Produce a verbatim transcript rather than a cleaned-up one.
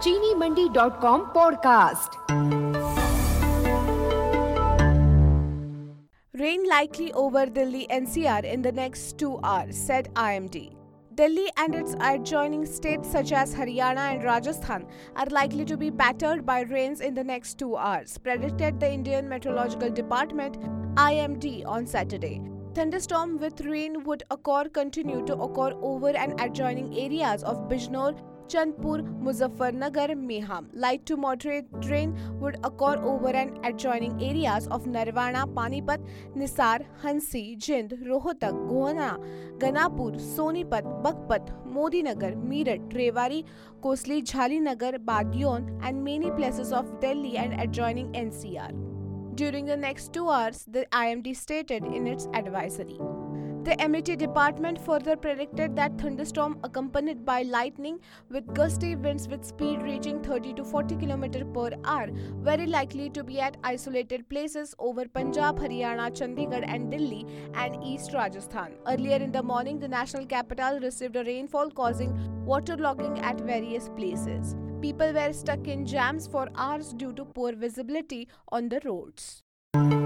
चीनी Mandi dot com podcast. Rain likely over Delhi N C R in the next two hours, said I M D. Delhi and its adjoining states such as Haryana and Rajasthan are likely to be battered by rains in the next two hours, predicted the Indian Meteorological Department I M D on Saturday. Thunderstorms with rain would occur continue to occur over and adjoining areas of Bijnor, Chandpur, Muzaffarnagar, Meham. Light to moderate rain would occur over and adjoining areas of Narwana, Panipat, Nisar, Hansi, Jind, Rohtak, Gohana, Ganapur, Sonipat, Baghpat, Modinagar, Meerut, Rewari, Kosli, Jhalinagar, Badion, and many places of Delhi and adjoining N C R. During the next two hours, the I M D stated in its advisory. The M E T department further predicted that thunderstorm accompanied by lightning with gusty winds with speed reaching thirty to forty kilometers per hour very likely to be at isolated places over Punjab, Haryana, Chandigarh and Delhi and East Rajasthan. Earlier in the morning, the national capital received a rainfall causing waterlogging at various places. People were stuck in jams for hours due to poor visibility on the roads.